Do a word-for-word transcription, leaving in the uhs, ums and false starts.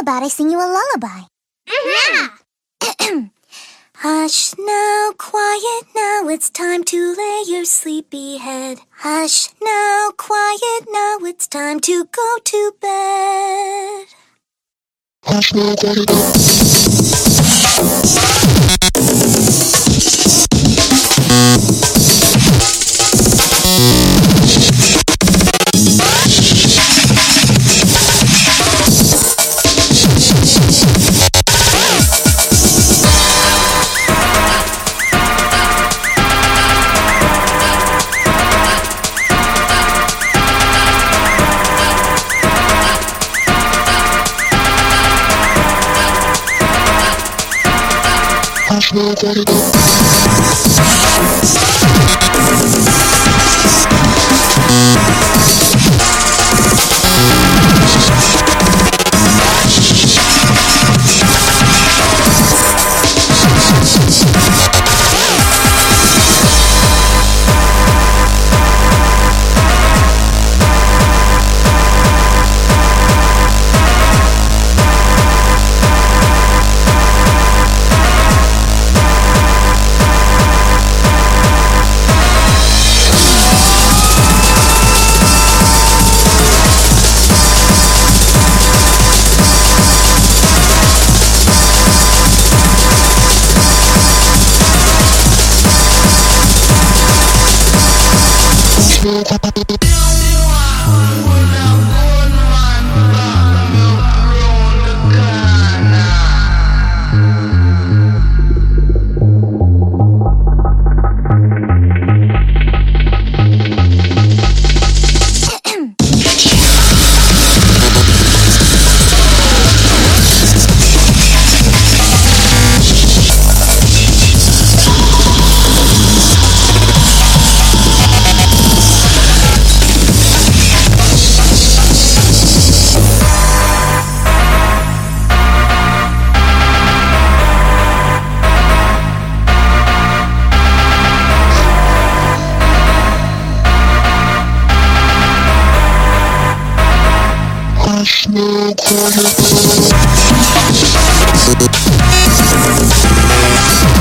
about I sing you a lullaby? Mm-hmm. Yeah! Hush now, quiet now, it's time to lay your sleepy head. Hush now, quiet now, it's time to go to bed. Hush now, quiet now. Hush now, quiet now. Hush now, quiet now.